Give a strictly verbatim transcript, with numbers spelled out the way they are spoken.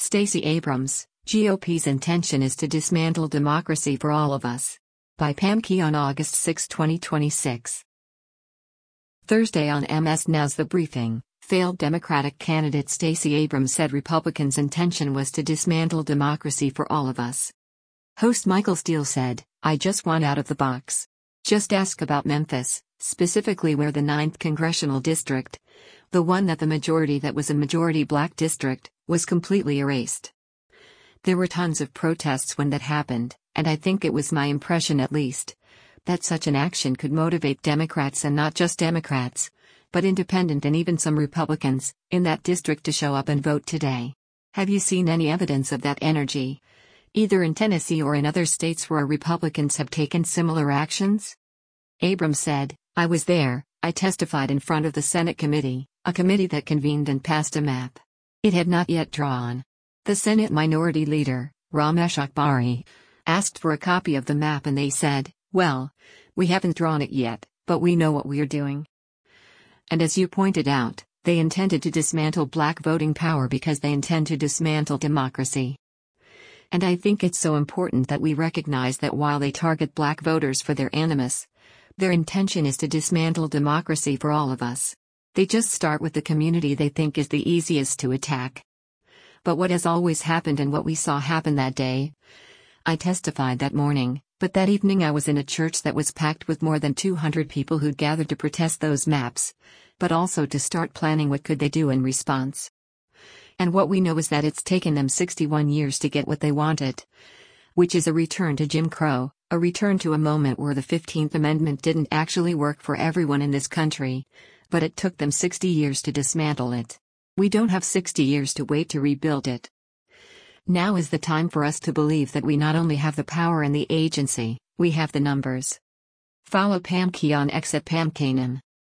Stacey Abrams, G O P's intention is to dismantle democracy for all of us. By Pam Key on August sixth, twenty twenty-six. Thursday on M S Now's The Briefing, failed Democratic candidate Stacey Abrams said Republicans' intention was to dismantle democracy for all of us. Host Michael Steele said, "I just want out of the box. Just ask about Memphis, specifically where the ninth Congressional District, the one that the majority that was a majority black district, was completely erased. There were tons of protests when that happened, and I think it was my impression at least, that such an action could motivate Democrats and not just Democrats, but independent and even some Republicans, in that district to show up and vote today. Have you seen any evidence of that energy? Either in Tennessee or in other states where Republicans have taken similar actions?" Abrams said, "I was there, I testified in front of the Senate committee, a committee that convened and passed a map. It had not yet drawn. The Senate Minority Leader, Ramesh Akbari, asked for a copy of the map and they said, 'Well, we haven't drawn it yet, but we know what we're doing.' And as you pointed out, they intended to dismantle black voting power because they intend to dismantle democracy. And I think it's so important that we recognize that while they target black voters for their animus, their intention is to dismantle democracy for all of us. They just start with the community they think is the easiest to attack. But what has always happened and what we saw happen that day? I testified that morning, but that evening I was in a church that was packed with more than two hundred people who'd gathered to protest those maps, but also to start planning what could they do in response. And what we know is that it's taken them sixty-one years to get what they wanted, which is a return to Jim Crow, a return to a moment where the fifteenth Amendment didn't actually work for everyone in this country, but it took them sixty years to dismantle it. We don't have sixty years to wait to rebuild it. Now is the time for us to believe that we not only have the power and the agency, we have the numbers." Follow Pam Key on X at Pam Kanem.